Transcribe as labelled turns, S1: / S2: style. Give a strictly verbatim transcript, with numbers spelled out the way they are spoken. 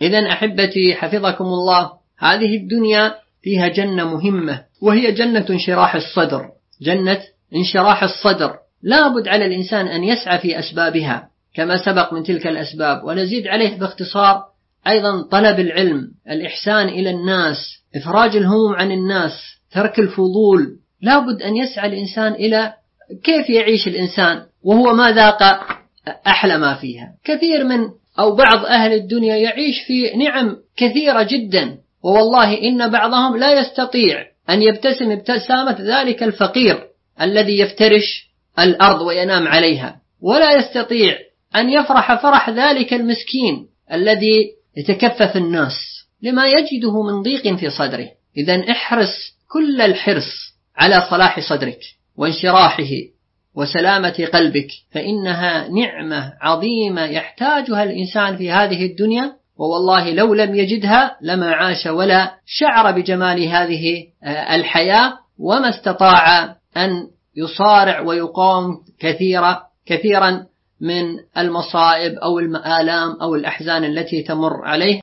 S1: إذن أحبتي حفظكم الله، هذه الدنيا فيها جنة مهمة، وهي جنة انشراح الصدر. جنة انشراح الصدر لا بد على الإنسان أن يسعى في أسبابها كما سبق من تلك الأسباب، ونزيد عليه باختصار أيضا طلب العلم، الإحسان إلى الناس، إفراج الهموم عن الناس، ترك الفضول. لا بد أن يسعى الإنسان إلى كيف يعيش الإنسان وهو ما ذاق أحلى ما فيها. كثير من أو بعض أهل الدنيا يعيش في نعم كثيرة جدا، ووالله إن بعضهم لا يستطيع أن يبتسم ابتسامة ذلك الفقير الذي يفترش الأرض وينام عليها، ولا يستطيع أن يفرح فرح ذلك المسكين الذي يتكفف الناس لما يجده من ضيق في صدره. إذن احرص كل الحرص على صلاح صدرك وانشراحه وسلامة قلبك، فإنها نعمة عظيمة يحتاجها الإنسان في هذه الدنيا، ووالله لو لم يجدها لما عاش ولا شعر بجمال هذه الحياة، وما استطاع أن يصارع ويقاوم كثيرا كثيرا من المصائب أو الآلام أو الأحزان التي تمر عليه.